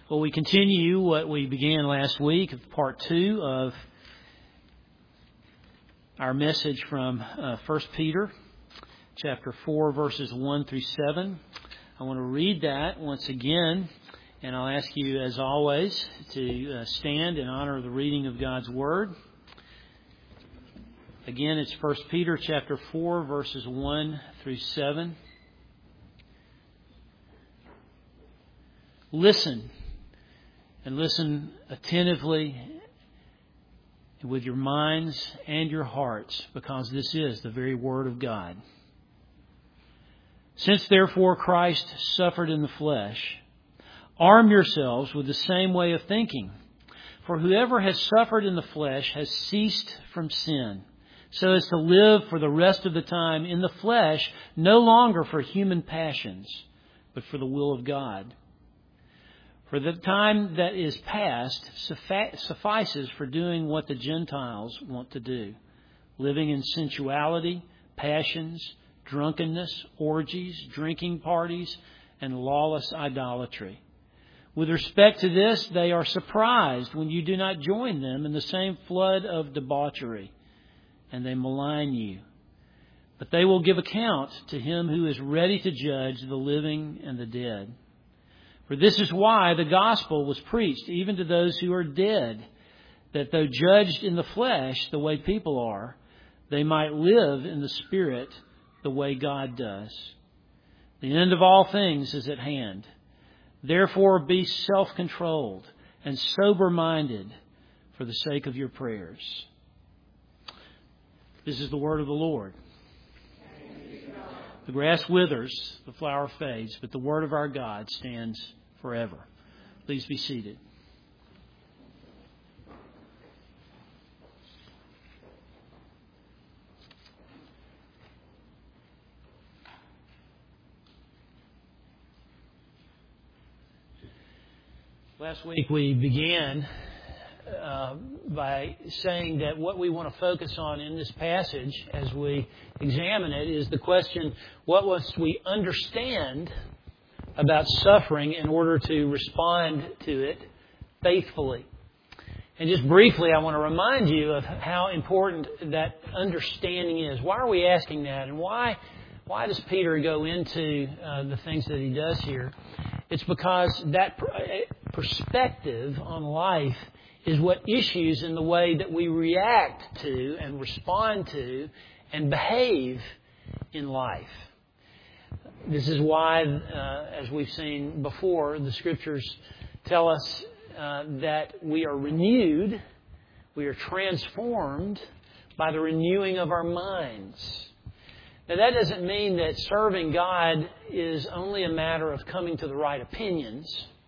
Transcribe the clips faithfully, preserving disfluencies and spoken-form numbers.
Well, we continue what we began last week, part two of our message from uh, First Peter, chapter four, verses one through seven. I want to read that once again, and I'll ask you, as always, to uh, stand in honor of the reading of God's Word. Again, it's First Peter, chapter four, verses one through seven. Listen. And listen attentively with your minds and your hearts, because this is the very Word of God. Since therefore Christ suffered in the flesh, arm yourselves with the same way of thinking. For whoever has suffered in the flesh has ceased from sin, so as to live for the rest of the time in the flesh, no longer for human passions, but for the will of God. For the time that is past suffices for doing what the Gentiles want to do, living in sensuality, passions, drunkenness, orgies, drinking parties, and lawless idolatry. With respect to this, they are surprised when you do not join them in the same flood of debauchery, and they malign you. But they will give account to Him who is ready to judge the living and the dead. For this is why the gospel was preached even to those who are dead, that though judged in the flesh the way people are, they might live in the Spirit the way God does. The end of all things is at hand. Therefore be self-controlled and sober-minded for the sake of your prayers. This is the word of the Lord. The grass withers, the flower fades, but the word of our God stands forever. Please be seated. Last week we began Uh, by saying that what we want to focus on in this passage as we examine it is the question, what must we understand about suffering in order to respond to it faithfully? And just briefly, I want to remind you of how important that understanding is. Why are we asking that? And why, why does Peter go into uh, the things that he does here? It's because that perspective on life is what issues in the way that we react to and respond to and behave in life. This is why, uh, as we've seen before, the Scriptures tell us uh, that we are renewed, we are transformed by the renewing of our minds. Now, that doesn't mean that serving God is only a matter of coming to the right opinions.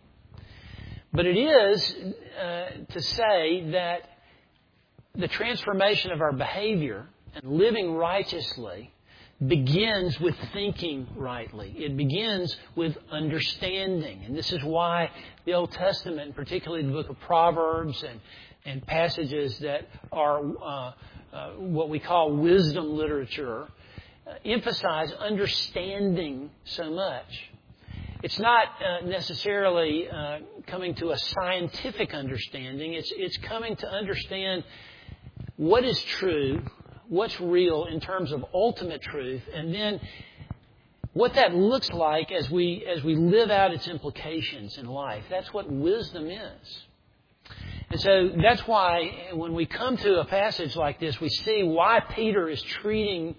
But it is uh, to say that the transformation of our behavior and living righteously begins with thinking rightly. It begins with understanding. And this is why the Old Testament, particularly the book of Proverbs and, and passages that are uh, uh, what we call wisdom literature, uh, emphasize understanding so much. It's not uh, necessarily uh, coming to a scientific understanding. It's it's coming to understand what is true, what's real in terms of ultimate truth, and then what that looks like as we as we live out its implications in life. That's what wisdom is. And so that's why when we come to a passage like this, we see why Peter is treating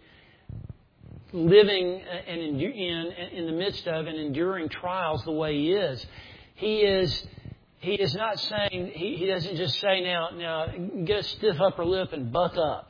living and in, in in the midst of and enduring trials the way he is. He is he is not saying he, he doesn't just say now now get a stiff upper lip and buck up.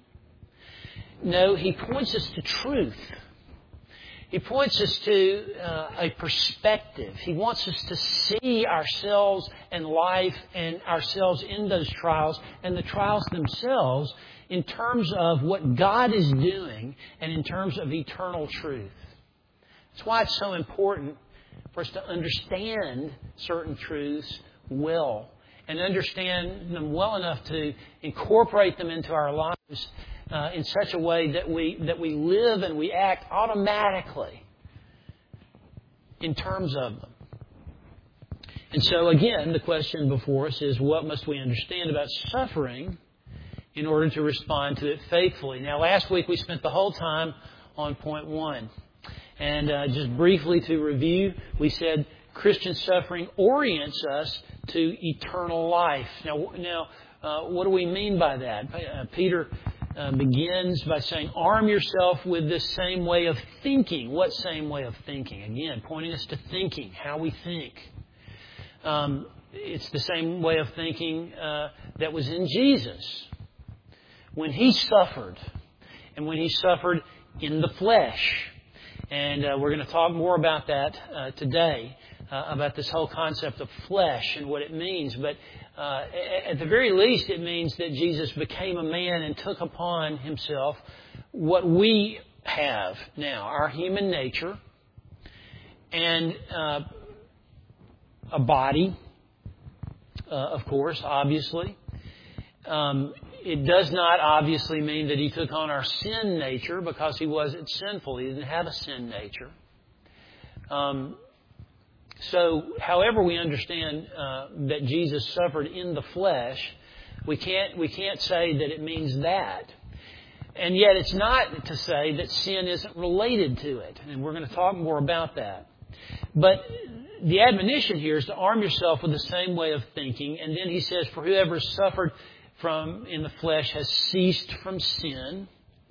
No, he points us to truth. He points us to uh, a perspective. He wants us to see ourselves and life and ourselves in those trials and the trials themselves in terms of what God is doing and in terms of eternal truth. That's why it's so important for us to understand certain truths well and understand them well enough to incorporate them into our lives uh, in such a way that we that we live and we act automatically in terms of them. And so again, the question before us is, what must we understand about suffering in order to respond to it faithfully? Now, last week we spent the whole time on point one. And uh, just briefly to review, we said Christian suffering orients us to eternal life. Now, now uh, what do we mean by that? Uh, Peter uh, begins by saying, arm yourself with this same way of thinking. What same way of thinking? Again, pointing us to thinking, how we think. Um, it's the same way of thinking uh, that was in Jesus. When He suffered, and when He suffered in the flesh. And uh, we're going to talk more about that uh, today, uh, about this whole concept of flesh and what it means. But uh, at the very least, it means that Jesus became a man and took upon Himself what we have now, our human nature, and uh, a body, uh, of course, obviously. Um, it does not obviously mean that He took on our sin nature, because He wasn't sinful. He didn't have a sin nature. Um, so, however we understand uh, that Jesus suffered in the flesh, we can't we can't say that it means that. And yet, it's not to say that sin isn't related to it, and we're going to talk more about that. But the admonition here is to arm yourself with the same way of thinking. And then He says, for whoever suffered from in the flesh has ceased from sin.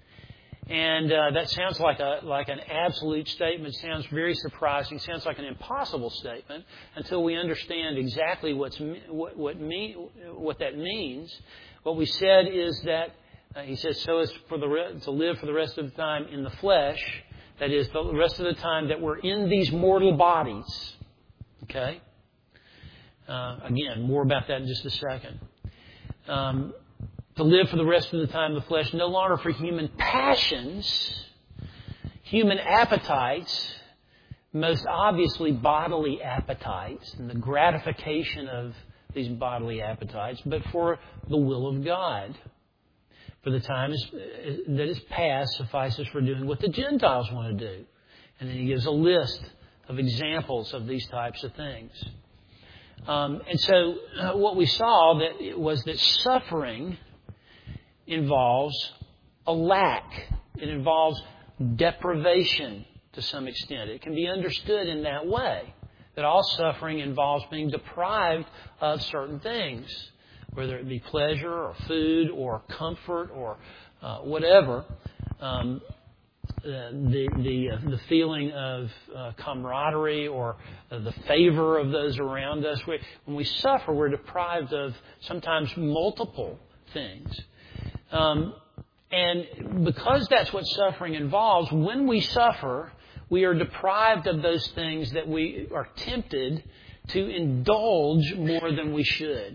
And uh, that sounds like a like an absolute statement. Sounds very surprising. Sounds like an impossible statement until we understand exactly what's what what mean what that means. What we said is that uh, He says, so as for the re- to live for the rest of the time in the flesh. That is, the rest of the time that we're in these mortal bodies. Okay? Uh, again, more about that in just a second. Um, to live for the rest of the time in the flesh, no longer for human passions, human appetites, most obviously bodily appetites, and the gratification of these bodily appetites, but for the will of God. For the time is, that is past suffices for doing what the Gentiles want to do. And then He gives a list of examples of these types of things. Um, and so uh, what we saw that was that suffering involves a lack. It involves deprivation to some extent. It can be understood in that way, that all suffering involves being deprived of certain things, whether it be pleasure or food or comfort or uh, whatever. Um, the the uh, the feeling of uh, camaraderie or uh, the favor of those around us. We, when we suffer, we're deprived of sometimes multiple things. Um, and because that's what suffering involves, when we suffer, we are deprived of those things that we are tempted to indulge more than we should.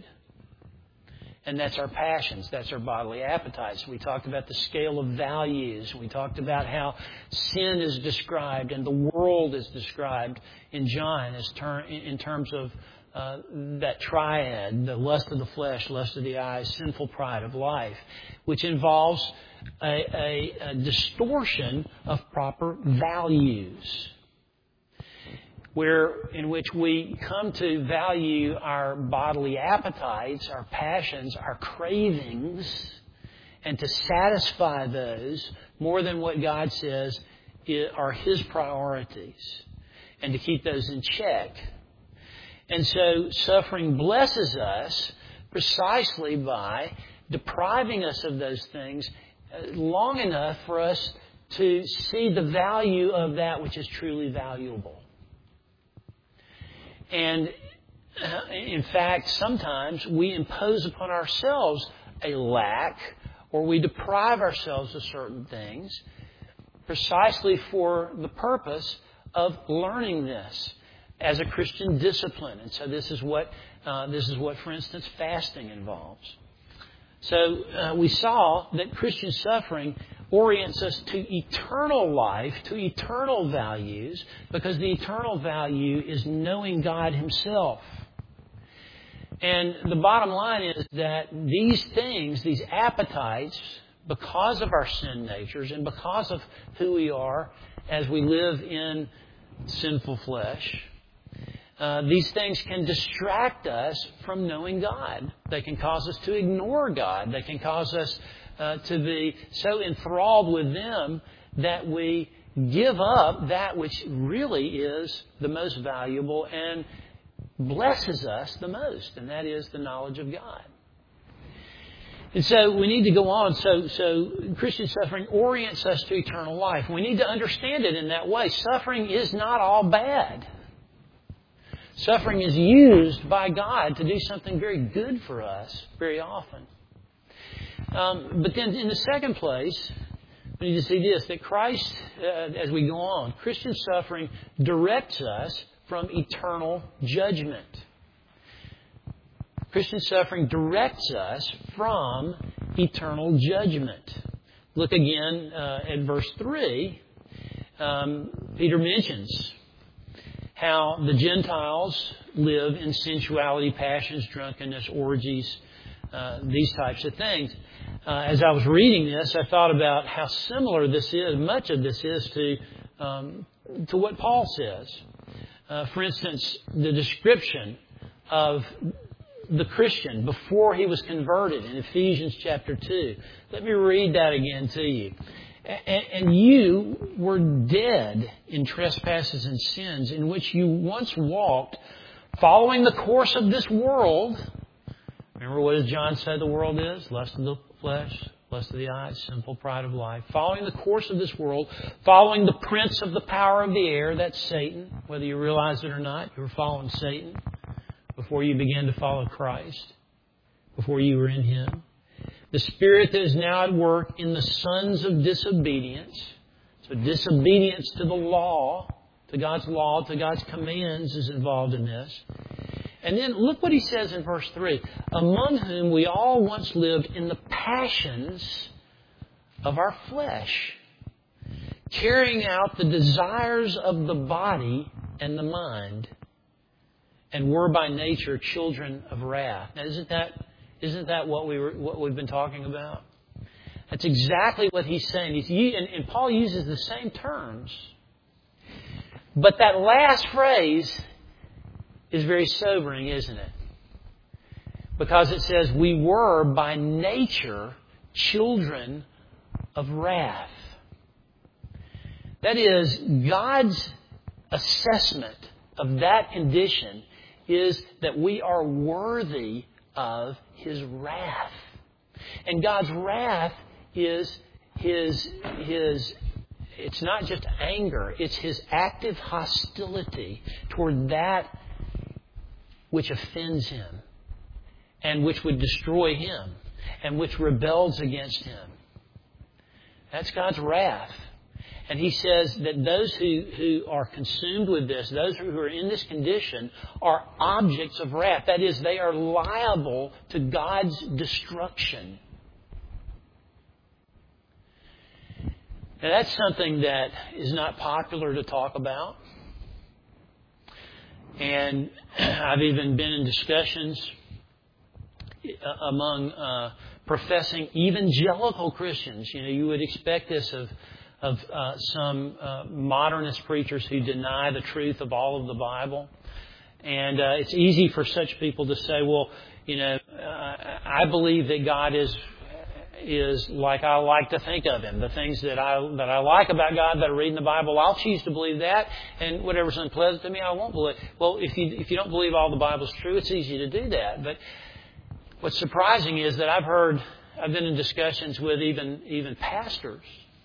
And that's our passions. That's our bodily appetites. We talked about the scale of values. We talked about how sin is described and the world is described in John as ter- in terms of uh, that triad, the lust of the flesh, lust of the eyes, sinful pride of life, which involves a, a, a distortion of proper values, where in which we come to value our bodily appetites, our passions, our cravings, and to satisfy those more than what God says are His priorities, and to keep those in check. And so suffering blesses us precisely by depriving us of those things long enough for us to see the value of that which is truly valuable. And uh, in fact, sometimes we impose upon ourselves a lack, or we deprive ourselves of certain things precisely for the purpose of learning this as a Christian discipline. And so this is what, uh, this is what, for instance, fasting involves. So uh, we saw that Christian suffering orients us to eternal life, to eternal values, because the eternal value is knowing God Himself. And the bottom line is that these things, these appetites, because of our sin natures and because of who we are as we live in sinful flesh, Uh, these things can distract us from knowing God. They can cause us to ignore God. They can cause us uh, to be so enthralled with them that we give up that which really is the most valuable and blesses us the most, and that is the knowledge of God. And so we need to go on. So, so Christian suffering orients us to eternal life. We need to understand it in that way. Suffering is not all bad. Suffering is used by God to do something very good for us very often. Um, but then in the second place, we need to see this, that Christ, uh, as we go on, Christian suffering directs us from eternal judgment. Christian suffering directs us from eternal judgment. Look again uh, at verse three. Um, Peter mentions how the Gentiles live in sensuality, passions, drunkenness, orgies, uh, these types of things. Uh, as I was reading this, I thought about how similar this is, much of this is to um, to what Paul says. Uh, for instance, the description of the Christian before he was converted in Ephesians chapter two. Let me read that again to you. And you were dead in trespasses and sins in which you once walked, following the course of this world. Remember, what does John say the world is? Lust of the flesh, lust of the eyes, sinful pride of life. Following the course of this world, following the prince of the power of the air, that's Satan. Whether you realize it or not, you were following Satan before you began to follow Christ, before you were in Him. The spirit that is now at work in the sons of disobedience. So disobedience to the law, to God's law, to God's commands is involved in this. And then look what he says in verse three. Among whom we all once lived in the passions of our flesh, carrying out the desires of the body and the mind, and were by nature children of wrath. Now, isn't that Isn't that what we were, what we've been talking about? That's exactly what he's saying. He's, and, and Paul uses the same terms. But that last phrase is very sobering, isn't it? Because it says, we were by nature children of wrath. That is, God's assessment of that condition is that we are worthy of His wrath. And God's wrath is His, His, it's not just anger, it's His active hostility toward that which offends Him and which would destroy Him and which rebels against Him. That's God's wrath. And he says that those who, who are consumed with this, those who are in this condition, are objects of wrath. That is, they are liable to God's destruction. Now, that's something that is not popular to talk about. And I've even been in discussions among uh, professing evangelical Christians. You know, you would expect this of of uh, some uh, modernist preachers who deny the truth of all of the Bible. And uh, it's easy for such people to say, well, you know, uh, I believe that God is is like I like to think of Him. The things that I that I like about God that I read in the Bible, I'll choose to believe that. And whatever's unpleasant to me, I won't believe. Well, if you if you don't believe all the Bible's true, it's easy to do that. But what's surprising is that I've heard, I've been in discussions with even even pastors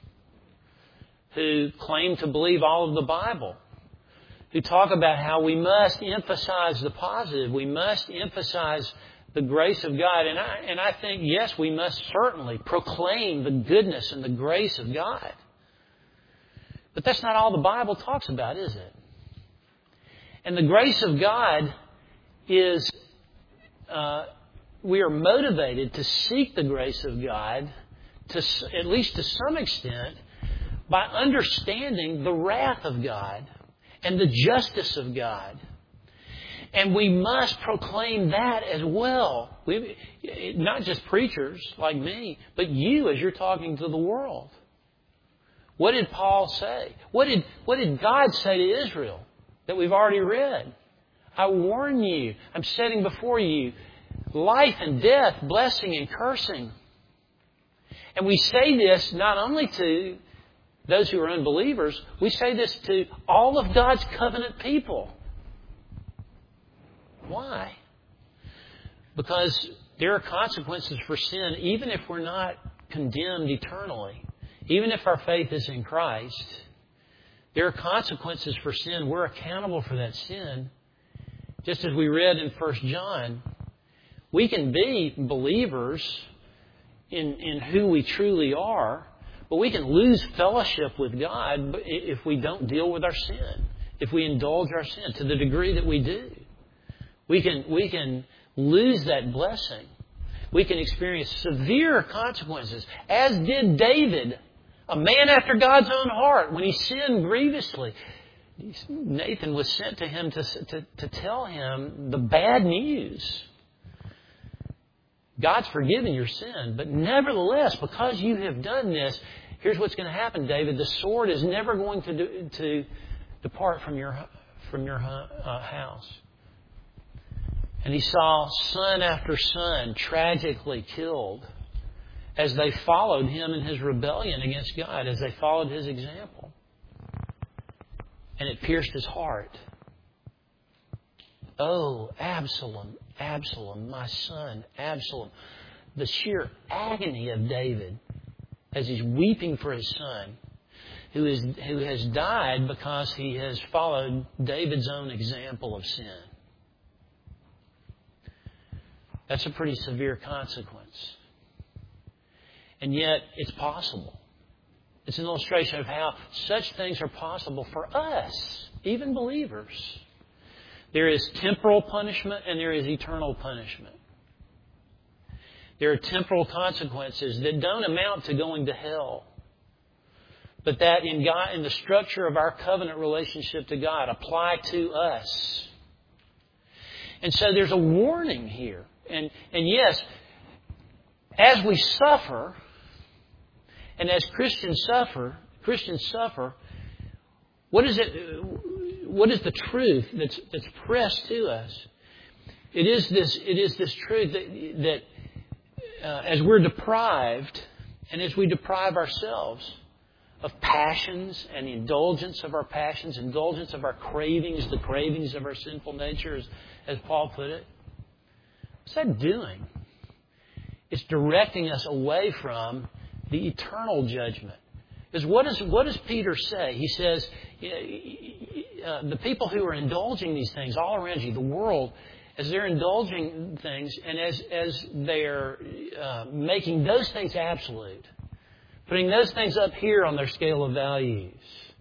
who claim to believe all of the Bible, who talk about how we must emphasize the positive, we must emphasize the grace of God. And I, and I think, yes, we must certainly proclaim the goodness and the grace of God. But that's not all the Bible talks about, is it? And the grace of God is, uh, we are motivated to seek the grace of God, to at least to some extent, by understanding the wrath of God and the justice of God. And we must proclaim that as well. We, not just preachers like me, but you as you're talking to the world. What did Paul say? What did, what did God say to Israel that we've already read? I warn you, I'm setting before you life and death, blessing and cursing. And we say this not only to those who are unbelievers, we say this to all of God's covenant people. Why? Because there are consequences for sin, even if we're not condemned eternally. Even if our faith is in Christ, there are consequences for sin. We're accountable for that sin. Just as we read in First John, we can be believers in, in who we truly are, but we can lose fellowship with God if we don't deal with our sin, if we indulge our sin to the degree that we do. We can, we can lose that blessing. We can experience severe consequences, as did David, a man after God's own heart, when he sinned grievously. Nathan was sent to him to, to, to tell him the bad news. God's forgiven your sin, but nevertheless, because you have done this, here's what's going to happen, David. The sword is never going to, do, to depart from your, from your uh, house. And he saw son after son tragically killed as they followed him in his rebellion against God, as they followed his example. And it pierced his heart. Oh, Absalom, Absalom, my son, Absalom. The sheer agony of David as he's weeping for his son, who is who has died because he has followed David's own example of sin. That's a pretty severe consequence. And yet, it's possible. It's an illustration of how such things are possible for us, even believers. There is temporal punishment and there is eternal punishment. There are temporal consequences that don't amount to going to hell, but that in God, in the structure of our covenant relationship to God, apply to us. And so there's a warning here. And, and yes, as we suffer, and as Christians suffer, Christians suffer, what is it? What is the truth that's that's pressed to us? It is this. It is this truth that that uh, as we're deprived, and as we deprive ourselves of passions and the indulgence of our passions, indulgence of our cravings, the cravings of our sinful nature, as, as Paul put it. What's that doing? It's directing us away from the eternal judgment. Because what, is, what does Peter say? He says, uh, the people who are indulging these things all around you, the world, as they're indulging things and as, as they're uh, making those things absolute, putting those things up here on their scale of values,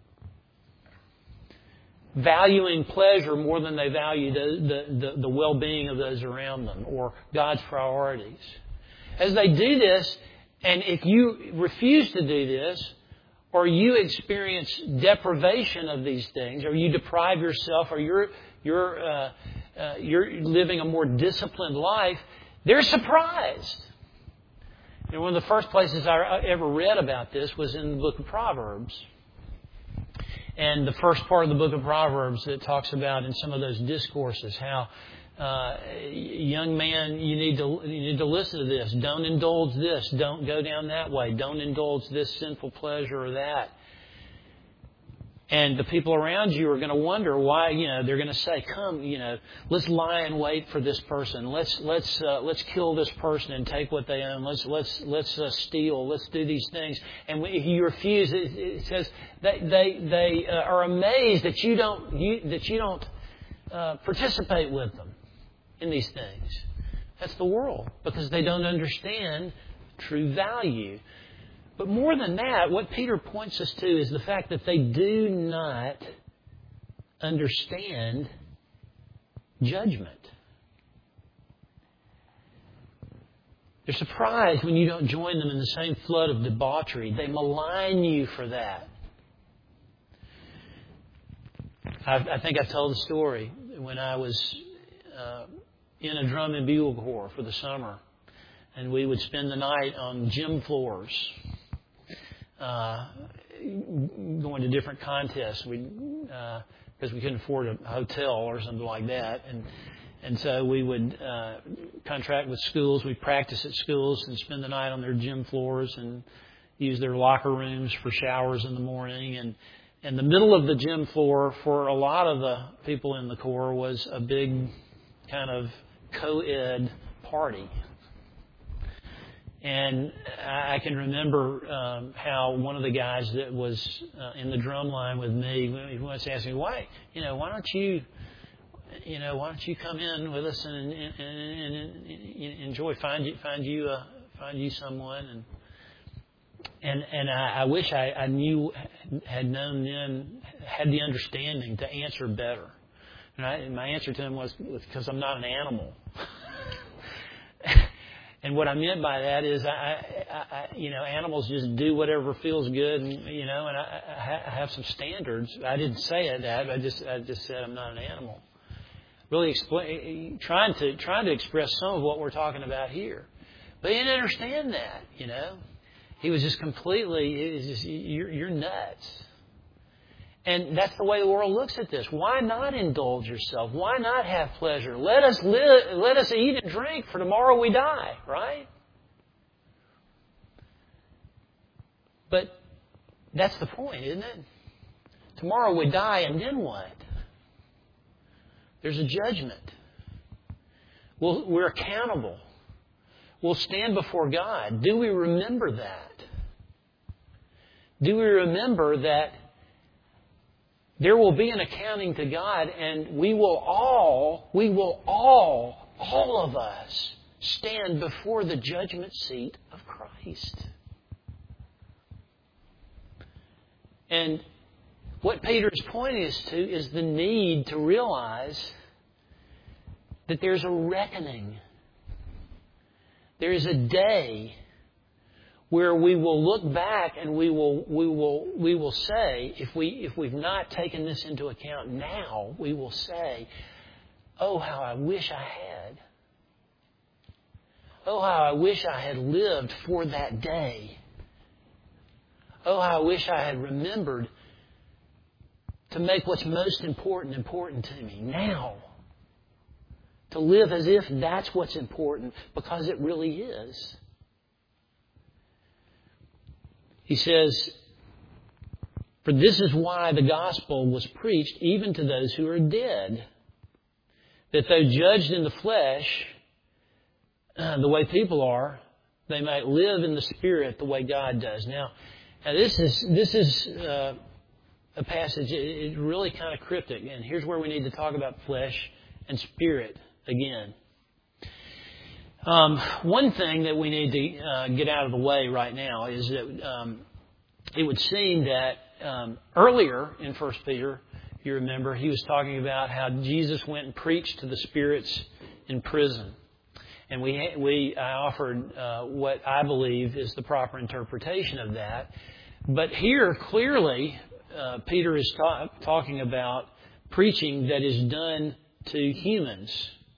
valuing pleasure more than they value the, the, the, the well-being of those around them or God's priorities. As they do this, and if you refuse to do this, or you experience deprivation of these things, or you deprive yourself, or you're you're uh, uh, you're living a more disciplined life, they're surprised. You know, one of the first places I ever read about this was in the book of Proverbs. And the first part of the book of Proverbs that talks about in some of those discourses how, uh, young man, you need to you need to listen to this. Don't indulge this. Don't go down that way. Don't indulge this sinful pleasure or that. And the people around you are going to wonder why. You know, they're going to say, "Come, you know, let's lie in wait for this person. Let's let's uh, let's kill this person and take what they own. Let's let's let's uh, steal. Let's do these things." And if you refuse, it, it says they they they uh, are amazed that you don't you, that you don't uh, participate with them in these things. That's the world, because they don't understand true value. But more than that, what Peter points us to is the fact that they do not understand judgment. They're surprised when you don't join them in the same flood of debauchery. They malign you for that. I, I think I've told the story when I was uh, in a drum and bugle corps for the summer, and we would spend the night on gym floors. Uh, going to different contests. We'd uh, because we couldn't afford a hotel or something like that. And and so we would uh, contract with schools. We'd practice at schools and spend the night on their gym floors and use their locker rooms for showers in the morning. And in the middle of the gym floor for a lot of the people in the Corps was a big kind of co-ed party. And I can remember um, how one of the guys that was uh, in the drum line with me, he once asked me, "Why, you know, why don't you, you know, why don't you come in with us and, and, and, and enjoy, find you, find you, uh, find you someone?" And and and I, I wish I, I knew, had known then, had the understanding to answer better. And, I, and my answer to him was, because I'm not an animal. And what I meant by that is, I, I, I, you know, animals just do whatever feels good, and you know, and I, I have some standards. I didn't say it that. I just, I just said I'm not an animal. Really explain, trying to, trying to express some of what we're talking about here, but he didn't understand that. You know, he was just completely, it was just, you're, you're nuts. And that's the way the world looks at this. Why not indulge yourself? Why not have pleasure? Let us live, let us eat and drink, for tomorrow we die, right? But that's the point, isn't it? Tomorrow we die, and then what? There's a judgment. We'll, we're accountable. We'll stand before God. Do we remember that? Do we remember that there will be an accounting to God, and we will all, we will all, all of us stand before the judgment seat of Christ. And what Peter is pointing us to is the need to realize that there's a reckoning. There is a day where we will look back and we will we will we will say, if we if we've not taken this into account now, we will say, "Oh, how I wish I had. Oh, how I wish I had lived for that day. Oh, how I wish I had remembered to make what's most important important to me now. To live as if that's what's important, because it really is." He says, "For this is why the gospel was preached even to those who are dead, that though judged in the flesh, uh, the way people are, they might live in the Spirit the way God does." Now, now this is this is uh, a passage. It's really kind of cryptic, and here's where we need to talk about flesh and spirit again. Um, one thing that we need to uh, get out of the way right now is that um, it would seem that um, earlier in First Peter, you remember, he was talking about how Jesus went and preached to the spirits in prison. And we we I offered uh, what I believe is the proper interpretation of that. But here, clearly, uh, Peter is ta- talking about preaching that is done to humans.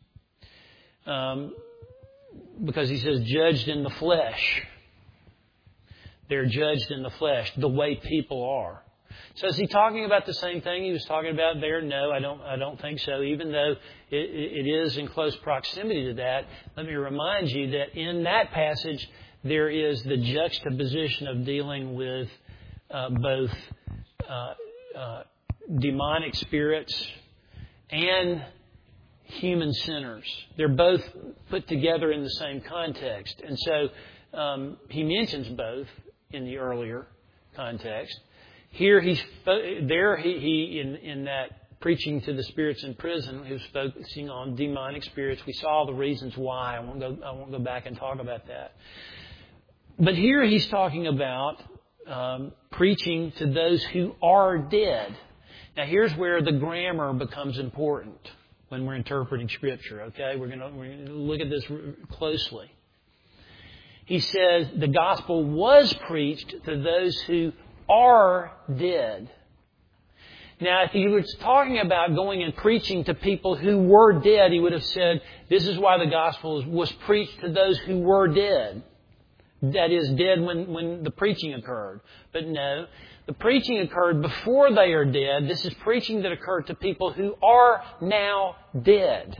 Um Because he says, judged in the flesh. They're judged in the flesh, the way people are. So is he talking about the same thing he was talking about there? No, I don't I don't think so. Even though it, it is in close proximity to that, let me remind you that in that passage, there is the juxtaposition of dealing with uh, both uh, uh, demonic spirits and human sinners. They're both put together in the same context. And so um, he mentions both in the earlier context. Here he's there he, he in, in that preaching to the spirits in prison, he was focusing on demonic spirits. We saw the reasons why. I won't go I won't go back and talk about that. But here he's talking about um, preaching to those who are dead. Now here's where the grammar becomes important when we're interpreting Scripture, okay? We're going to we're going to look at this closely. He says the gospel was preached to those who are dead. Now, if he was talking about going and preaching to people who were dead, he would have said, this is why the gospel was preached to those who were dead. That is, dead when, when the preaching occurred. But no, The preaching occurred before they are dead. This is preaching that occurred to people who are now dead.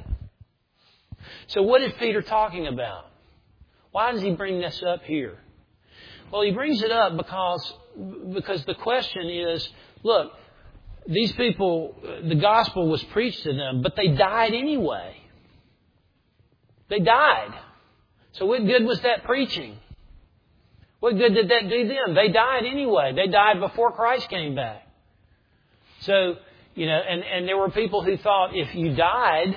So what is Peter talking about? Why does he bring this up here? Well, he brings it up because, because the question is, look, these people, the gospel was preached to them, but they died anyway. They died. So what good was that preaching? What good did that do them? They died anyway. They died before Christ came back. So, you know, and, and there were people who thought if you died,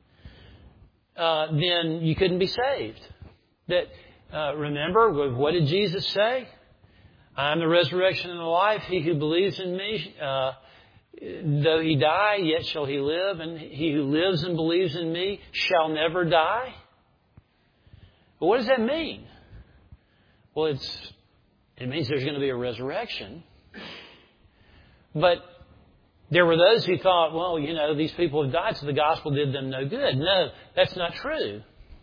uh, then you couldn't be saved. That, uh, remember, what did Jesus say? I am the resurrection and the life. He who believes in me, uh, though he die, yet shall he live. And he who lives and believes in me shall never die. But what does that mean? Well, it's, it means there's going to be a resurrection. But there were those who thought, well, you know, these people have died, so the gospel did them no good. No, that's not true.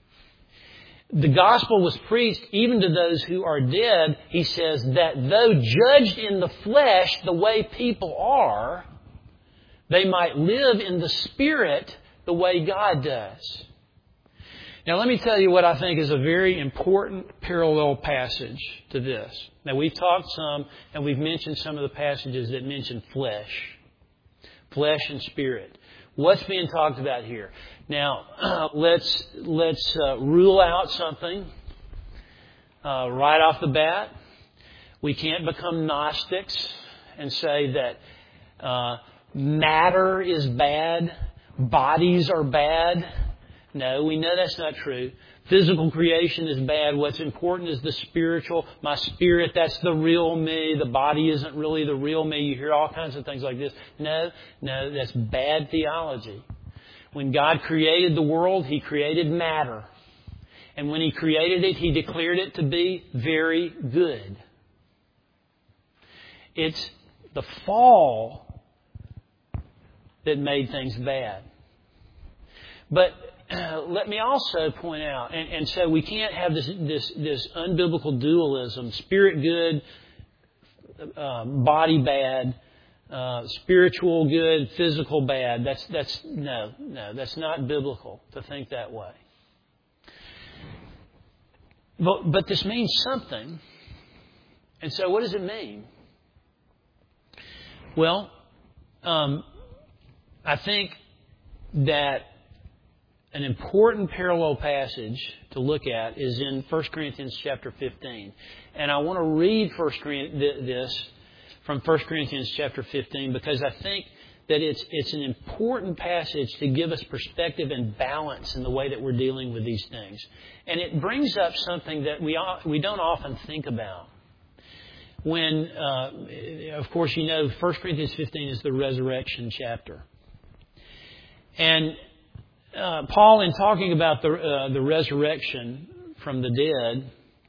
The gospel was preached even to those who are dead. He says that though judged in the flesh the way people are, they might live in the Spirit the way God does. Now, let me tell you what I think is a very important parallel passage to this. Now, we've talked some, and we've mentioned some of the passages that mention flesh. Flesh and spirit. What's being talked about here? Now, uh, let's let's uh, rule out something uh, right off the bat. We can't become Gnostics and say that uh, matter is bad, bodies are bad. No, we know that's not true. Physical creation is bad. What's important is the spiritual. My spirit, that's the real me. The body isn't really the real me. You hear all kinds of things like this. No, no, that's bad theology. When God created the world, He created matter. And when He created it, He declared it to be very good. It's the fall that made things bad. But Uh, let me also point out, and, and so we can't have this this this unbiblical dualism: spirit good, uh, body bad, uh, spiritual good, physical bad. That's that's no no that's not biblical to think that way. But but this means something, and so what does it mean? Well, um, I think that an important parallel passage to look at is in First Corinthians chapter fifteen. And I want to read First this from First Corinthians chapter fifteen because I think that it's it's an important passage to give us perspective and balance in the way that we're dealing with these things. And it brings up something that we we don't often think about. When, uh, of course, you know, First Corinthians fifteen is the resurrection chapter. And Uh, Paul, in talking about the uh, the resurrection from the dead,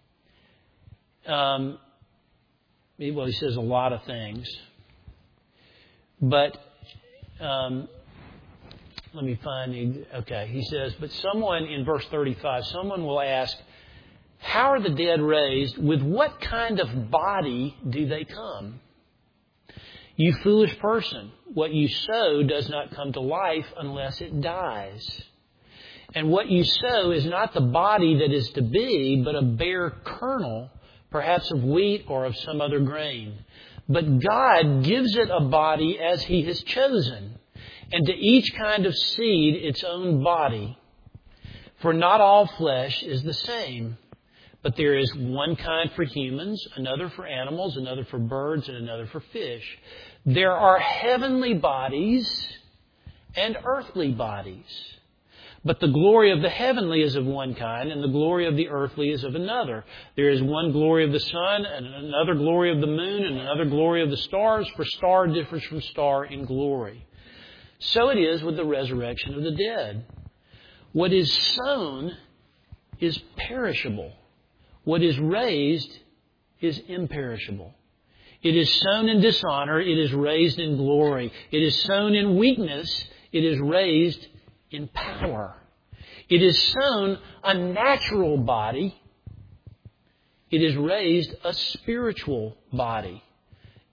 um, he, well, he says a lot of things. But um, let me find the, okay, he says, but someone, in verse thirty-five, someone will ask, how are the dead raised? With what kind of body do they come? You foolish person, what you sow does not come to life unless it dies. And what you sow is not the body that is to be, but a bare kernel, perhaps of wheat or of some other grain. But God gives it a body as He has chosen, and to each kind of seed its own body. For not all flesh is the same. But there is one kind for humans, another for animals, another for birds, and another for fish. There are heavenly bodies and earthly bodies. But the glory of the heavenly is of one kind, and the glory of the earthly is of another. There is one glory of the sun, and another glory of the moon, and another glory of the stars, for star differs from star in glory. So it is with the resurrection of the dead. What is sown is perishable. What is raised is imperishable. It is sown in dishonor. It is raised in glory. It is sown in weakness. It is raised in power. It is sown a natural body. It is raised a spiritual body.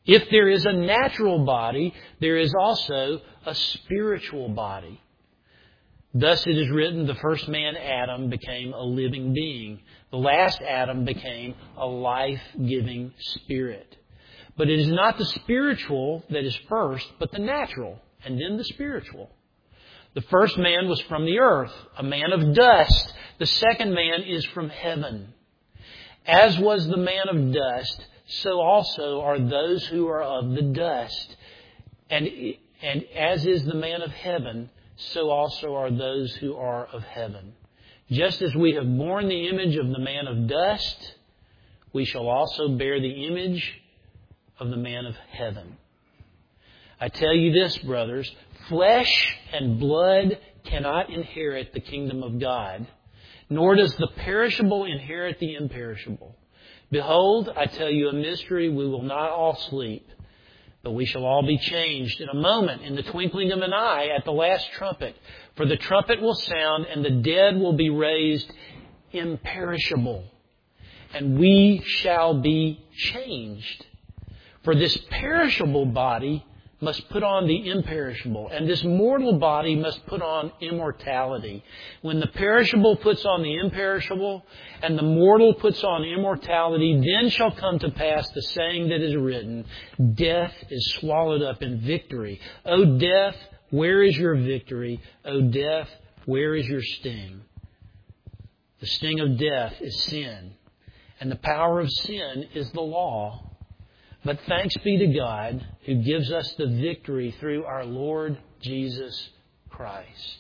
If there is a natural body, there is also a spiritual body. Thus it is written, the first man, Adam, became a living being. The last Adam became a life-giving spirit. But it is not the spiritual that is first, but the natural, and then the spiritual. The first man was from the earth, a man of dust. The second man is from heaven. As was the man of dust, so also are those who are of the dust. And, and as is the man of heaven, so also are those who are of heaven. Just as we have borne the image of the man of dust, we shall also bear the image of the man of heaven. I tell you this, brothers, flesh and blood cannot inherit the kingdom of God, nor does the perishable inherit the imperishable. Behold, I tell you a mystery, we will not all sleep, but we shall all be changed in a moment, in the twinkling of an eye, at the last trumpet. For the trumpet will sound, and the dead will be raised imperishable, and we shall be changed. For this perishable body must put on the imperishable, and this mortal body must put on immortality. When the perishable puts on the imperishable, and the mortal puts on immortality, then shall come to pass the saying that is written, death is swallowed up in victory. O death, where is your victory? O death, where is your sting? The sting of death is sin, and the power of sin is the law. But thanks be to God who gives us the victory through our Lord Jesus Christ.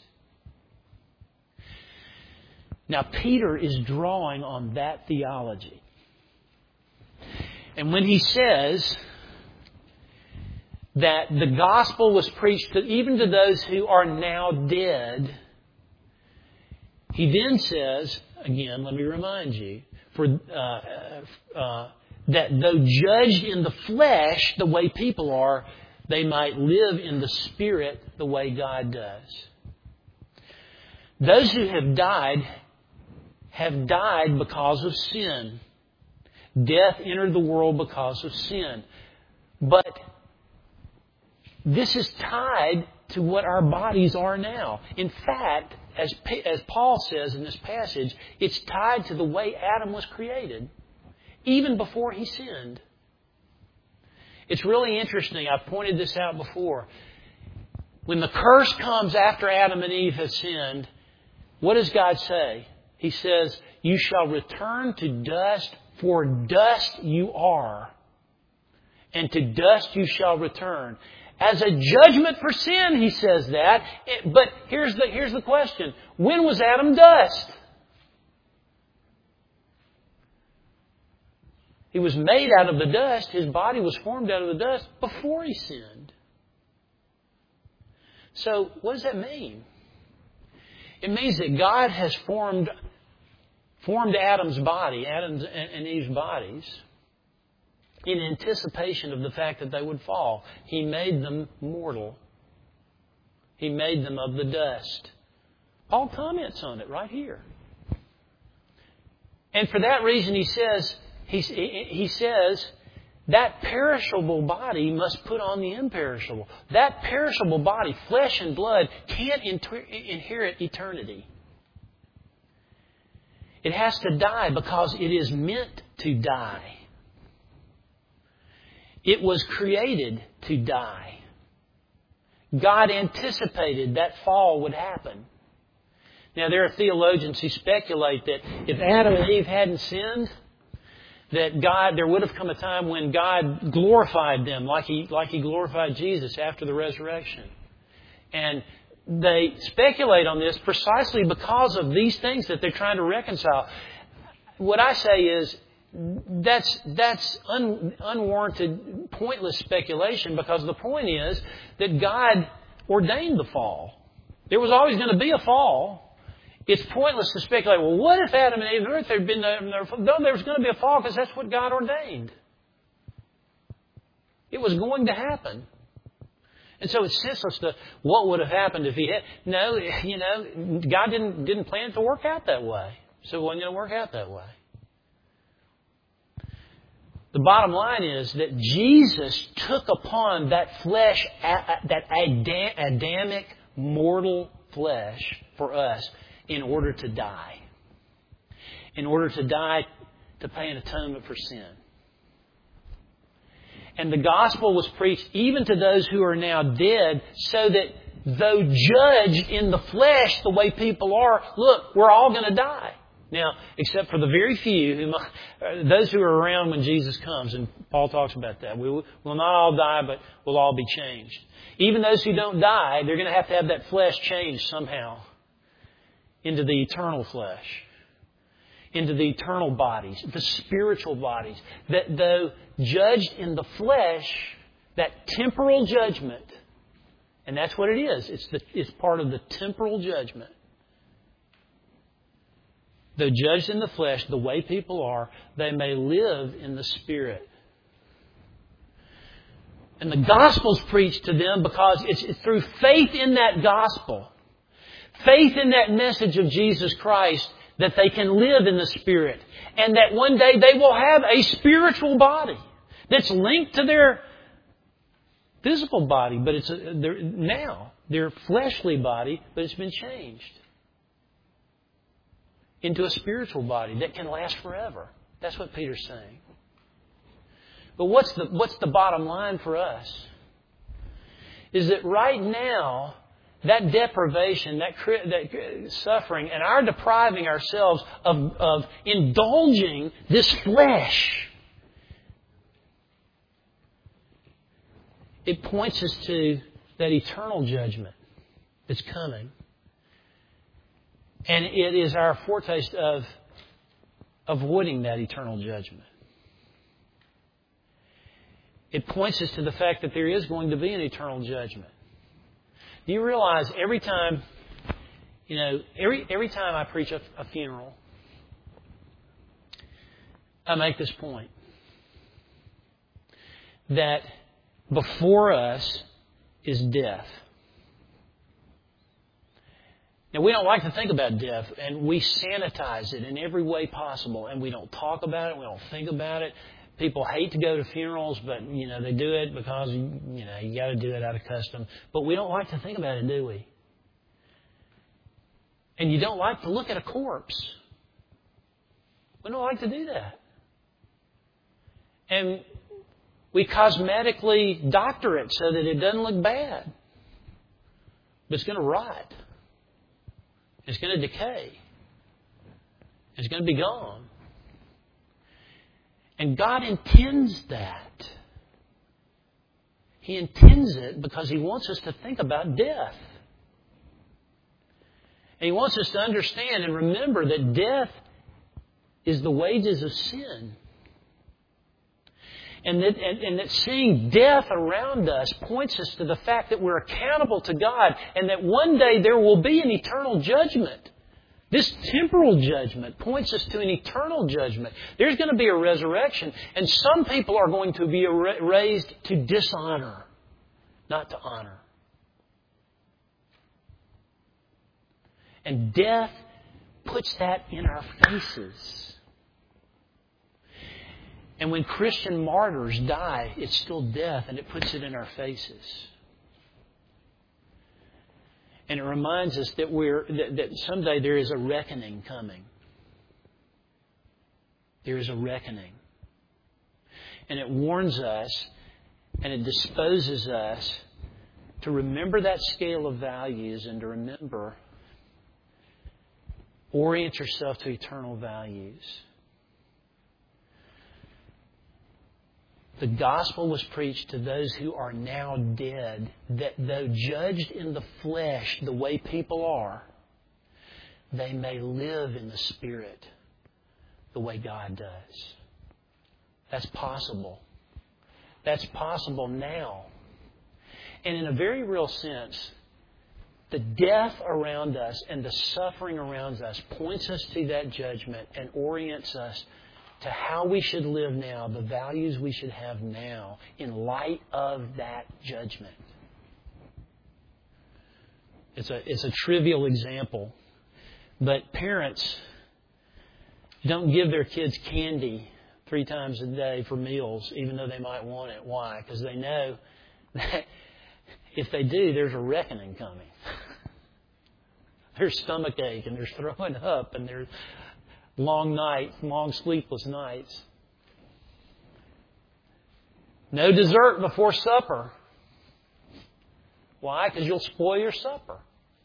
Now, Peter is drawing on that theology. And when he says that the gospel was preached to, even to those who are now dead, he then says, again, let me remind you, for uh, uh, that though judged in the flesh the way people are, they might live in the Spirit the way God does. Those who have died have died because of sin. Death entered the world because of sin. But this is tied to what our bodies are now. In fact, as, as Paul says in this passage, it's tied to the way Adam was created, even before he sinned. It's really interesting. I've pointed this out before. When the curse comes after Adam and Eve have sinned, what does God say? He says, you shall return to dust, for dust you are, and to dust you shall return. As a judgment for sin, he says that. But here's the, here's the question. When was Adam dust? He was made out of the dust. His body was formed out of the dust before he sinned. So what does that mean? It means that God has formed, formed Adam's body, Adam's and Eve's bodies, in anticipation of the fact that they would fall. He made them mortal. He made them of the dust. Paul comments on it right here. And for that reason, he says, He, he says that perishable body must put on the imperishable. That perishable body, flesh and blood, can't inter- inherit eternity. It has to die because it is meant to die. It was created to die. God anticipated that fall would happen. Now, there are theologians who speculate that if Adam and Eve hadn't sinned, that God, there would have come a time when God glorified them like He, like He glorified Jesus after the resurrection. And they speculate on this precisely because of these things that they're trying to reconcile. What I say is, that's, that's un, unwarranted, pointless speculation, because the point is that God ordained the fall. There was always going to be a fall. It's pointless to speculate, well, what if Adam and Eve and Earth had been there? No, there was going to be a fall because that's what God ordained. It was going to happen. And so it's senseless to what would have happened if he had. No, you know, God didn't, didn't plan it to work out that way. So it wasn't going to work out that way. The bottom line is that Jesus took upon that flesh, that Adamic, mortal flesh for us in order to die. In order to die to pay an atonement for sin. And the gospel was preached even to those who are now dead, so that though judged in the flesh the way people are, look, we're all going to die. Now, except for the very few, who, those who are around when Jesus comes, and Paul talks about that. We will not all die, but we'll all be changed. Even those who don't die, they're going to have to have that flesh changed somehow into the eternal flesh, into the eternal bodies, the spiritual bodies, that though judged in the flesh, that temporal judgment, and that's what it is. It's, the, it's part of the temporal judgment. Though judged in the flesh, the way people are, they may live in the Spirit. And the gospel's preached to them because it's, it's through faith in that gospel, faith in that message of Jesus Christ, that they can live in the Spirit. And that one day they will have a spiritual body that's linked to their physical body, but it's a, they're, now their fleshly body, but it's been changed into a spiritual body that can last forever. That's what Peter's saying. But what's the what's the bottom line for us? Is that right now, that deprivation, that, that suffering, and our depriving ourselves of, of indulging this flesh, it points us to that eternal judgment that's coming. And it is our foretaste of avoiding that eternal judgment. It points us to the fact that there is going to be an eternal judgment. Do you realize every time, you know, every every time I preach a, a funeral, I make this point. That before us is death. Now, we don't like to think about death, and we sanitize it in every way possible, and we don't talk about it, we don't think about it. People hate to go to funerals, but, you know, they do it because, you know, you got to do it out of custom. But we don't like to think about it, do we? And you don't like to look at a corpse. We don't like to do that. And we cosmetically doctor it so that it doesn't look bad. But it's going to rot. It's going to decay. It's going to be gone. And God intends that. He intends it because He wants us to think about death. And He wants us to understand and remember that death is the wages of sin. And that, and, and that seeing death around us points us to the fact that we're accountable to God and that one day there will be an eternal judgment. This temporal judgment points us to an eternal judgment. There's going to be a resurrection, and some people are going to be raised to dishonor, not to honor. And death puts that in our faces. And when Christian martyrs die, it's still death, and it puts it in our faces. And it reminds us that we're that, that someday there is a reckoning coming. There is a reckoning. And it warns us and it disposes us to remember that scale of values and to remember, orient yourself to eternal values. The gospel was preached to those who are now dead, that though judged in the flesh the way people are, they may live in the Spirit the way God does. That's possible. That's possible now. And in a very real sense, the death around us and the suffering around us points us to that judgment and orients us to how we should live now, the values we should have now in light of that judgment. It's a, it's a trivial example, but parents don't give their kids candy three times a day for meals, even though they might want it. Why? Because they know that if they do, there's a reckoning coming. There's stomach ache, and there's throwing up, and there's long nights, long sleepless nights. No dessert before supper. Why? Because you'll spoil your supper.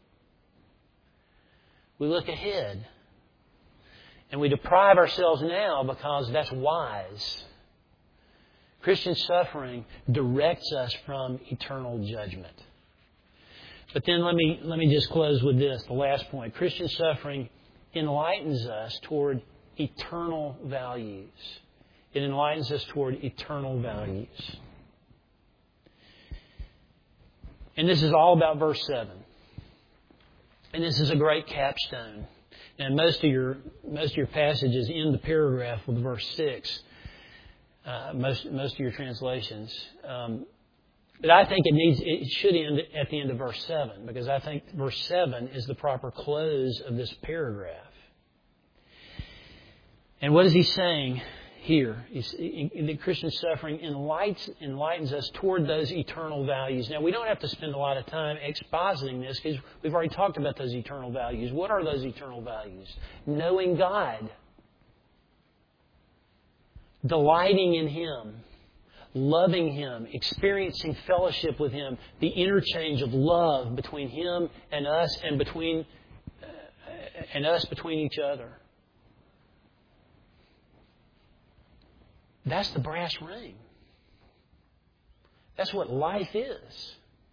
We look ahead. And we deprive ourselves now because that's wise. Christian suffering directs us from eternal judgment. But then let me let me just close with this, the last point. Christian suffering enlightens us toward eternal values. It enlightens us toward eternal values. And this is all about verse seven. And this is a great capstone. And most of your most of your passages end the paragraph with verse six. Uh, most most of your translations, um, but I think it needs it should end at the end of verse seven, because I think verse seven is the proper close of this paragraph. And what is he saying here? He's, the Christian suffering enlightens, enlightens us toward those eternal values. Now, we don't have to spend a lot of time expositing this, because we've already talked about those eternal values. What are those eternal values? Knowing God, delighting in Him, loving Him, experiencing fellowship with Him, the interchange of love between Him and us, and between uh, and us between each other. That's the brass ring. That's what life is.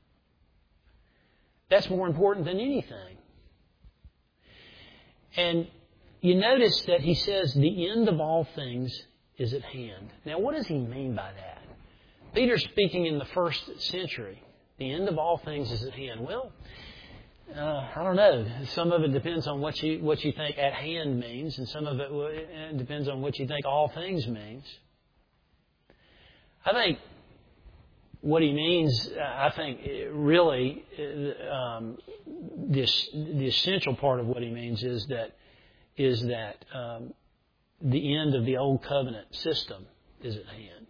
That's more important than anything. And you notice that he says the end of all things is at hand. Now, what does he mean by that? Peter's speaking in the first century. The end of all things is at hand. Well, uh, I don't know. Some of it depends on what you what you think at hand means, and some of it, it depends on what you think all things means. I think what he means, I think really um, this, the essential part of what he means is that is that um, the end of the old covenant system is at hand.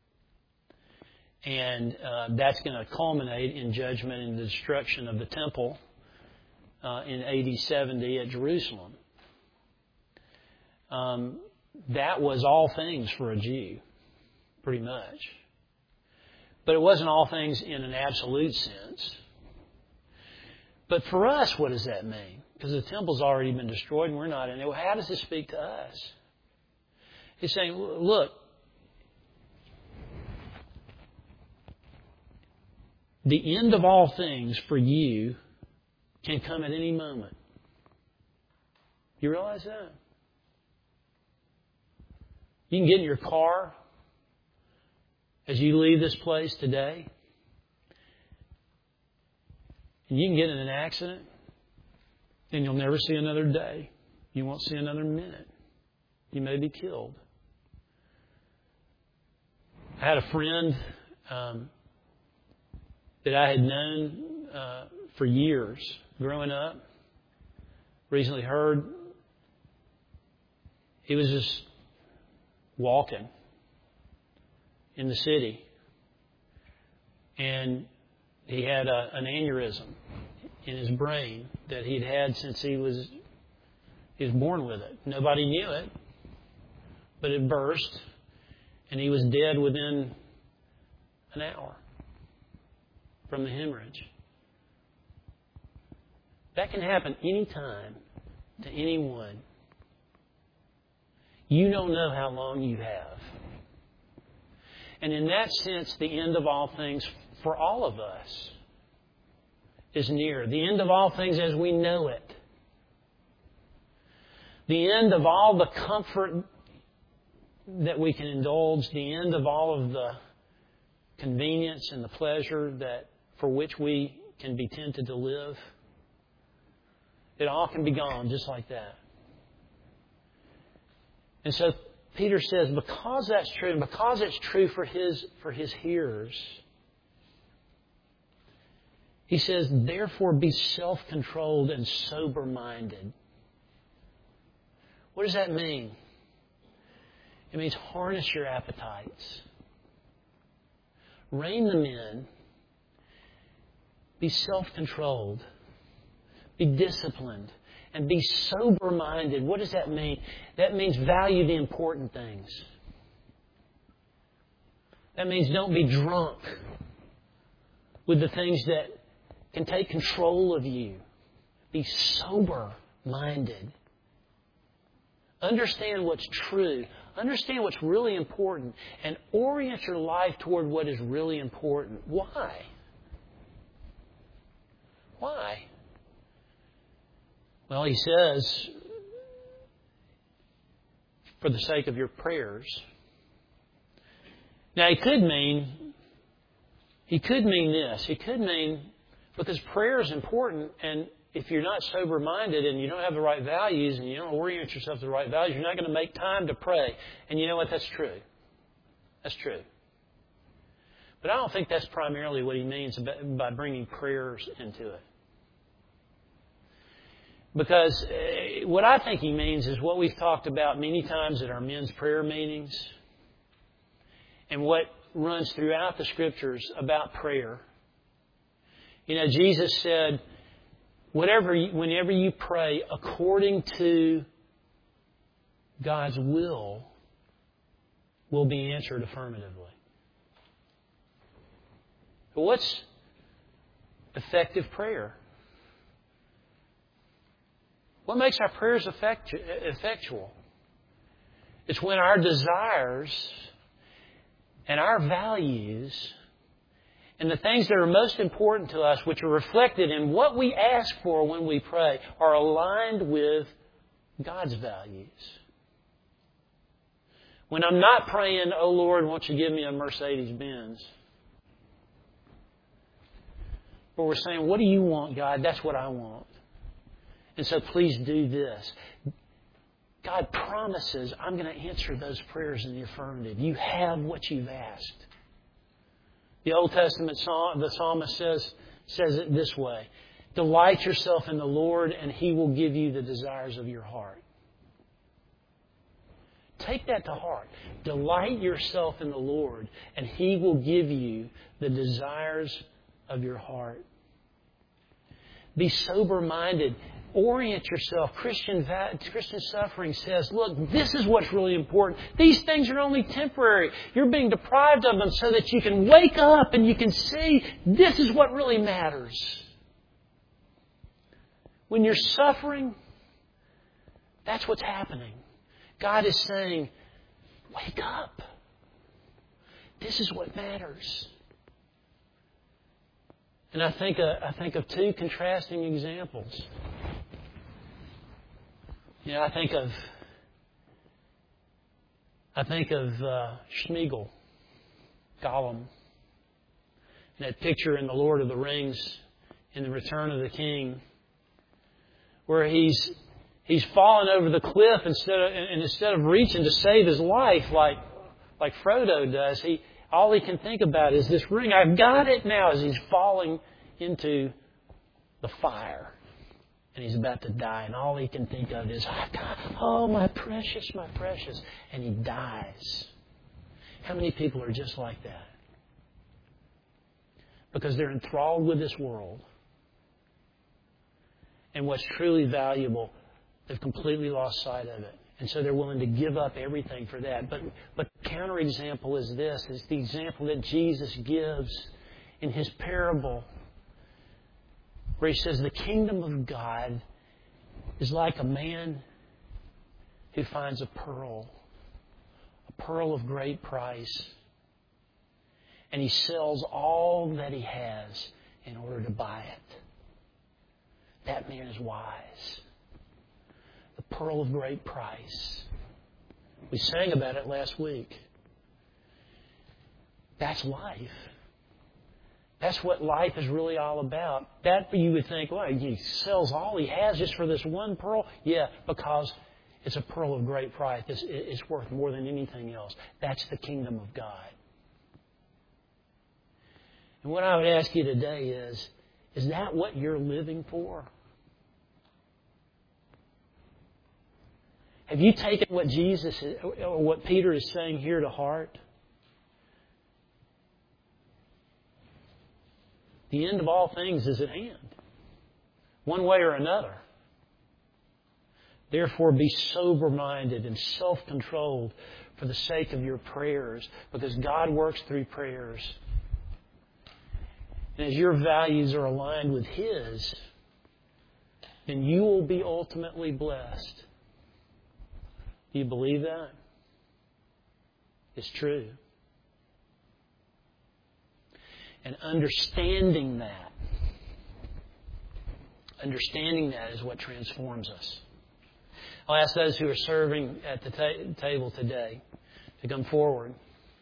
And uh, that's going to culminate in judgment and the destruction of the temple uh, in A D seventy at Jerusalem. Um, that was all things for a Jew, pretty much. But it wasn't all things in an absolute sense. But for us, what does that mean? Because the temple's already been destroyed and we're not in it. Well, how does this speak to us? He's saying, look, the end of all things for you can come at any moment. You realize that? You can get in your car as you leave this place today, and you can get in an accident, and you'll never see another day. You won't see another minute. You may be killed. I had a friend um, that I had known uh, for years growing up. Recently heard he was just walking in the city, and he had a, an aneurysm in his brain that he'd had since he was he was born with it. Nobody knew it, but it burst, and he was dead within an hour from the hemorrhage. That can happen anytime to anyone. You don't know how long you have. And in that sense, the end of all things for all of us is near. The end of all things as we know it. The end of all the comfort that we can indulge. The end of all of the convenience and the pleasure that for which we can be tempted to live. It all can be gone just like that. And so Peter says, because that's true, and because it's true for his for his hearers, he says, therefore be self-controlled and sober-minded. What does that mean? It means harness your appetites. Rein them in. Be self-controlled. Be disciplined. And be sober-minded. What does that mean? That means value the important things. That means don't be drunk with the things that can take control of you. Be sober-minded. Understand what's true. Understand what's really important. And orient your life toward what is really important. Why? Why? Well, he says, for the sake of your prayers. Now, he could mean, he could mean this. He could mean, because prayer is important, and if you're not sober-minded and you don't have the right values and you don't orient yourself to the right values, you're not going to make time to pray. And you know what? That's true. That's true. But I don't think that's primarily what he means by bringing prayers into it. Because what I think he means is what we've talked about many times at our men's prayer meetings and what runs throughout the Scriptures about prayer. You know, Jesus said, whatever, whenever you pray according to God's will, will be answered affirmatively. But what's effective prayer? What makes our prayers effectu- effectual? It's when our desires and our values and the things that are most important to us, which are reflected in what we ask for when we pray, are aligned with God's values. When I'm not praying, oh Lord, won't you give me a Mercedes-Benz? But we're saying, what do you want, God? That's what I want. And so please do this. God promises, I'm going to answer those prayers in the affirmative. You have what you've asked. The Old Testament psalm, the psalmist says, says it this way. Delight yourself in the Lord and He will give you the desires of your heart. Take that to heart. Delight yourself in the Lord and He will give you the desires of your heart. Be sober-minded. Orient yourself. Christian Christian suffering says, look, this is what's really important. These things are only temporary. You're being deprived of them so that you can wake up and you can see this is what really matters. When you're suffering, that's what's happening. God is saying, wake up. This is what matters. And I think uh, I think of two contrasting examples. You know, I think of I think of uh, Sméagol, Gollum, that picture in The Lord of the Rings, in The Return of the King, where he's he's fallen over the cliff instead of and instead of reaching to save his life like like Frodo does, he all he can think about is this ring. I've got it now, as he's falling into the fire. And he's about to die, and all he can think of is, I've got, oh, my precious, my precious. And he dies. How many people are just like that? Because they're enthralled with this world. And what's truly valuable, they've completely lost sight of it. And so they're willing to give up everything for that. But but the counterexample is this, is the example that Jesus gives in His parable, where He says the kingdom of God is like a man who finds a pearl, a pearl of great price, and he sells all that he has in order to buy it. That man is wise. The pearl of great price. We sang about it last week. That's life. That's what life is really all about. That you would think, well, he sells all he has just for this one pearl. Yeah, because it's a pearl of great price. It's, it's worth more than anything else. That's the kingdom of God. And what I would ask you today is, is that what you're living for? Have you taken what Jesus is, or what Peter is saying here to heart? The end of all things is at hand, one way or another. Therefore, be sober-minded and self-controlled for the sake of your prayers, because God works through prayers. And as your values are aligned with His, then you will be ultimately blessed. Do you believe that? It's true. And understanding that, understanding that is what transforms us. I'll ask those who are serving at the ta- table today to come forward.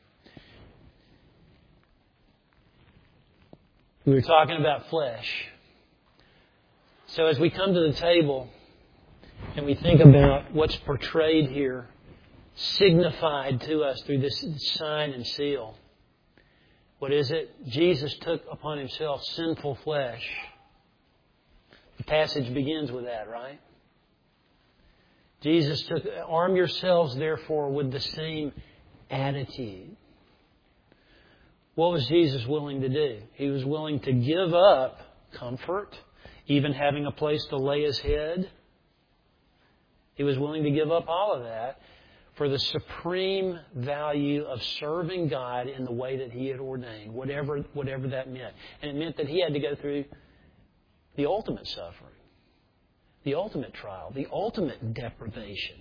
We were talking about flesh. So as we come to the table and we think about what's portrayed here, signified to us through this sign and seal, what is it? Jesus took upon Himself sinful flesh. The passage begins with that, right? Jesus took, arm yourselves therefore with the same attitude. What was Jesus willing to do? He was willing to give up comfort, even having a place to lay His head. He was willing to give up all of that for the supreme value of serving God in the way that He had ordained, whatever, whatever that meant. And it meant that He had to go through the ultimate suffering, the ultimate trial, the ultimate deprivation.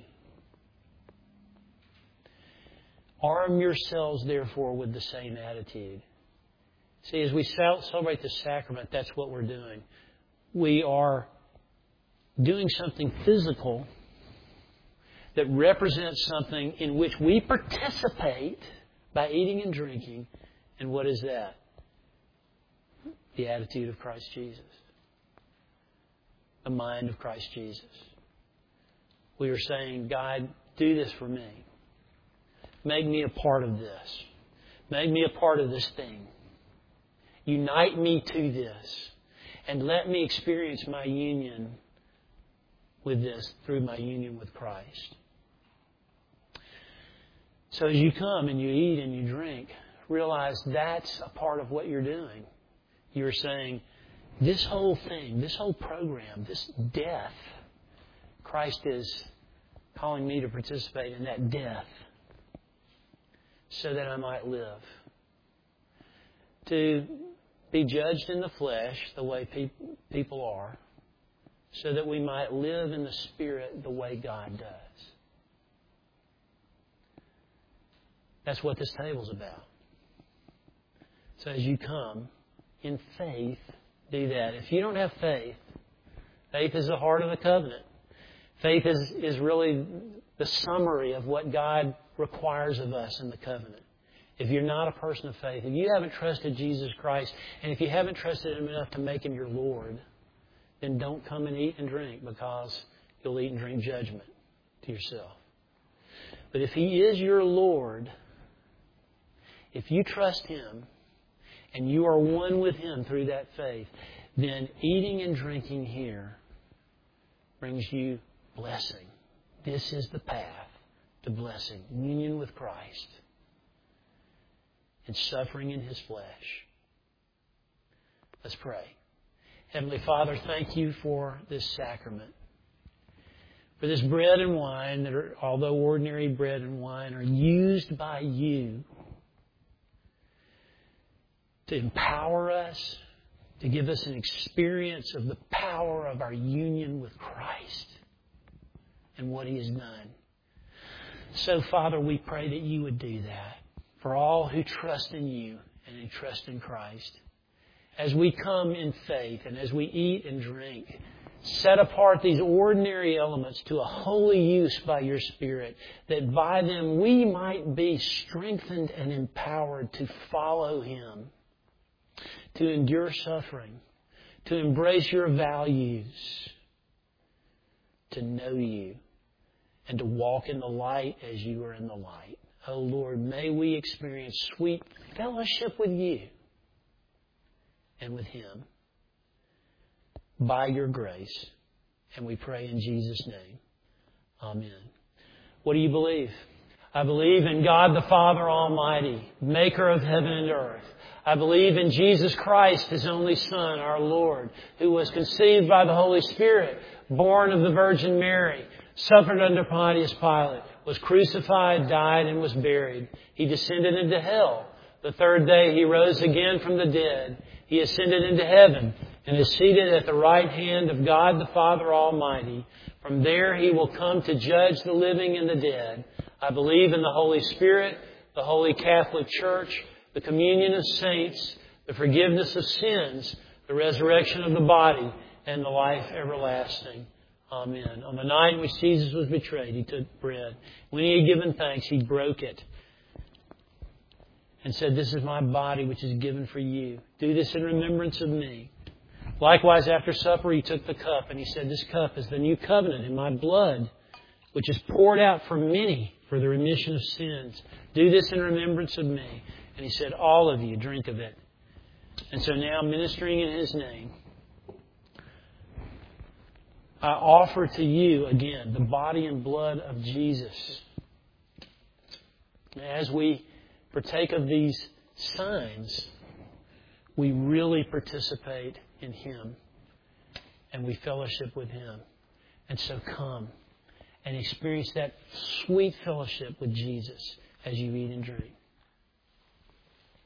Arm yourselves, therefore, with the same attitude. See, as we celebrate the sacrament, that's what we're doing. We are doing something physical that represents something in which we participate by eating and drinking. And what is that? The attitude of Christ Jesus. The mind of Christ Jesus. We are saying, God, do this for me. Make me a part of this. Make me a part of this thing. Unite me to this. And let me experience my union with this through my union with Christ. So as you come and you eat and you drink, realize that's a part of what you're doing. You're saying, this whole thing, this whole program, this death, Christ is calling me to participate in that death so that I might live. To be judged in the flesh the way pe- people are, so that we might live in the Spirit the way God does. That's what this table's about. So as you come in faith, do that. If you don't have faith, faith is the heart of the covenant. Faith is, is really the summary of what God requires of us in the covenant. If you're not a person of faith, if you haven't trusted Jesus Christ, and if you haven't trusted Him enough to make Him your Lord, then don't come and eat and drink, because you'll eat and drink judgment to yourself. But if He is your Lord, if you trust Him and you are one with Him through that faith, then eating and drinking here brings you blessing. This is the path to blessing. Union with Christ and suffering in His flesh. Let's pray. Heavenly Father, thank You for this sacrament. For this bread and wine that are, although ordinary bread and wine, are used by You to empower us, to give us an experience of the power of our union with Christ and what He has done. So, Father, we pray that You would do that for all who trust in You and who trust in Christ. As we come in faith and as we eat and drink, set apart these ordinary elements to a holy use by Your Spirit, that by them we might be strengthened and empowered to follow Him, to endure suffering, to embrace Your values, to know You, and to walk in the light as You are in the light. Oh Lord, may we experience sweet fellowship with You and with Him by Your grace. And we pray in Jesus' name. Amen. What do you believe? I believe in God the Father Almighty, maker of heaven and earth. I believe in Jesus Christ, His only Son, our Lord, who was conceived by the Holy Spirit, born of the Virgin Mary, suffered under Pontius Pilate, was crucified, died, and was buried. He descended into hell. The third day He rose again from the dead. He ascended into heaven and is seated at the right hand of God the Father Almighty. From there He will come to judge the living and the dead. I believe in the Holy Spirit, the Holy Catholic Church, the communion of saints, the forgiveness of sins, the resurrection of the body, and the life everlasting. Amen. On the night in which Jesus was betrayed, He took bread. When He had given thanks, He broke it and said, "This is my body which is given for you. Do this in remembrance of me." Likewise, after supper, He took the cup and He said, "This cup is the new covenant in my blood, which is poured out for many for the remission of sins. Do this in remembrance of me." And He said, "All of you drink of it." And so now, ministering in His name, I offer to you again the body and blood of Jesus. As we partake of these signs, we really participate in Him and we fellowship with Him. And so come and experience that sweet fellowship with Jesus as you eat and drink.